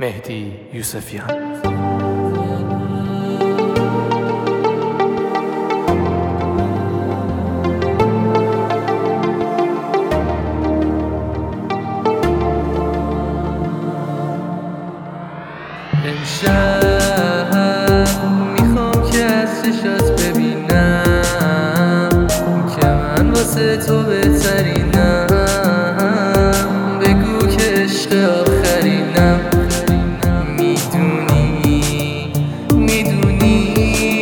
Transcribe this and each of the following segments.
مهدی یوسفیان. امشب میخوام که از چشات ببینم که من واسه تو بهترینم. بگو که عشق آخرینم. میدونی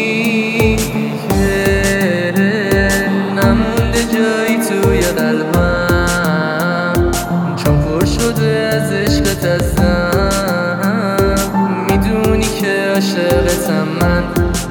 که نمونده جایی توی قلبم، چون پر شده از عشقت ازم. میدونی که عاشقتم من.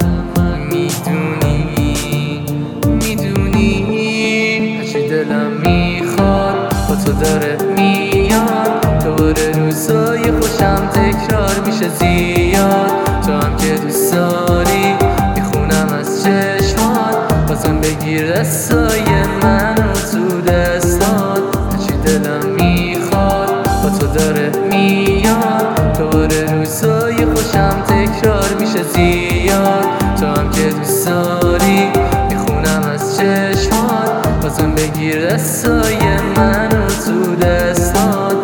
میدونی هرچی دلم میخواد با تو داره میاد. دوباره روزای خوشم تکرار میشه زیاد. تو هم که دوست داری میخونم از چشمات. بازم بگیر دستای منو تو دستات. هرچی دلم میخواد با تو داره میاد. دوباره روزای خوشم تکرار میشه زیاد. تو هم که دوست داری میخونم از چشمات. بازم بگیر دستای منو تو دستات.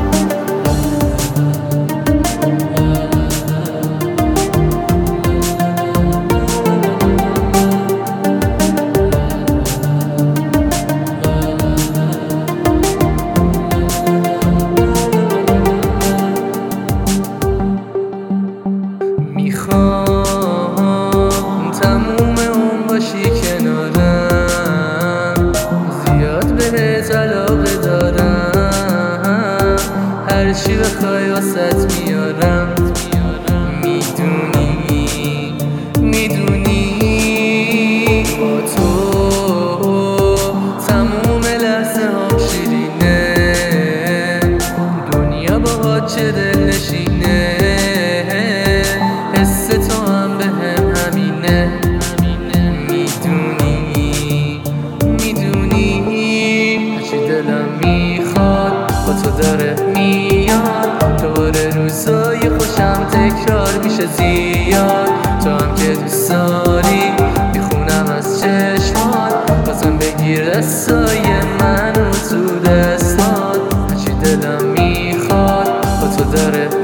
میخوام تموم اون باشی کنارم. زیاد بهت علاقه دارم. هرچی بخوای واسط میارم. میدونی با تو تموم لحظه هم شیرینه. دنیا باهات چه دلنشینه. حس تو هم به هم همینه. میدونی هرچی دلم میخواد با تو داره میاد. دوباره روزای خوشم تکرار میشه زیاد. تو هم که دوست داری میخونم از چشمات. بازم بگیر دستای منو تو دستات. هرچی دلم میخواد با تو داره